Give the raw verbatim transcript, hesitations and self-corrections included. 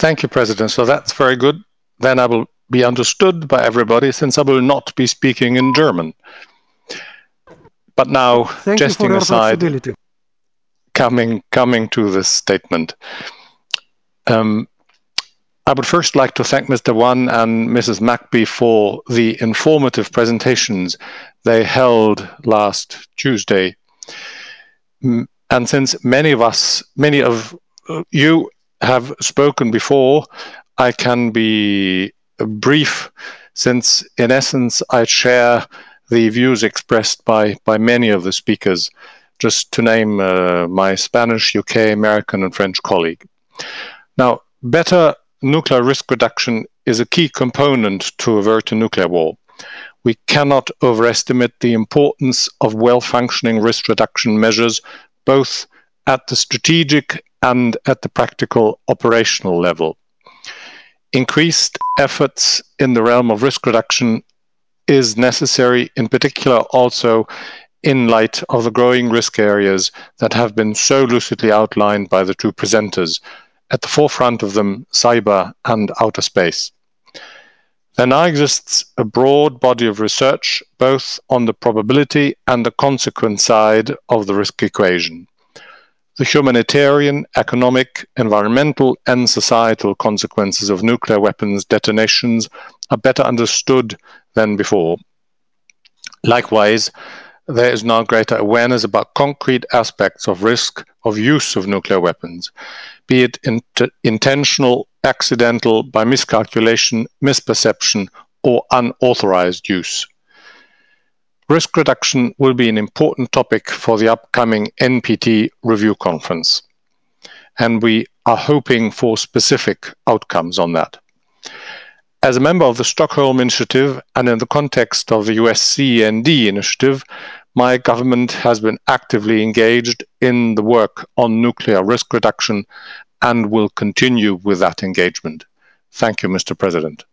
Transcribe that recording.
Thank you, President. So that's very good. Then I will be understood by everybody, since I will not be speaking in German. But now, Thank you for jesting your aside, flexibility. coming coming to this statement, um, I would first like to thank Mister Wan and Missus Mackby for the informative presentations they held last Tuesday. And since many of us, many of you have spoken before, I can be brief, since in essence I share the views expressed by, by many of the speakers, just to name uh, my Spanish, U K, American and French colleague. Now, better nuclear risk reduction is a key component to avert a nuclear war. We cannot overestimate the importance of well-functioning risk reduction measures, both at the strategic and at the practical operational level. Increased efforts in the realm of risk reduction is necessary, in particular also in light of the growing risk areas that have been so lucidly outlined by the two presenters, at the forefront of them cyber and outer space. There now exists a broad body of research, both on the probability and the consequence side of the risk equation. The humanitarian, economic, environmental, and societal consequences of nuclear weapons detonations are better understood than before. Likewise, there is now greater awareness about concrete aspects of risk of use of nuclear weapons, be it int- intentional, accidental, by miscalculation, misperception, or unauthorized use. Risk reduction will be an important topic for the upcoming N P T review conference, and we are hoping for specific outcomes on that. As a member of the Stockholm Initiative and in the context of the U S C N D initiative, my government has been actively engaged in the work on nuclear risk reduction and will continue with that engagement. Thank you, Mister President.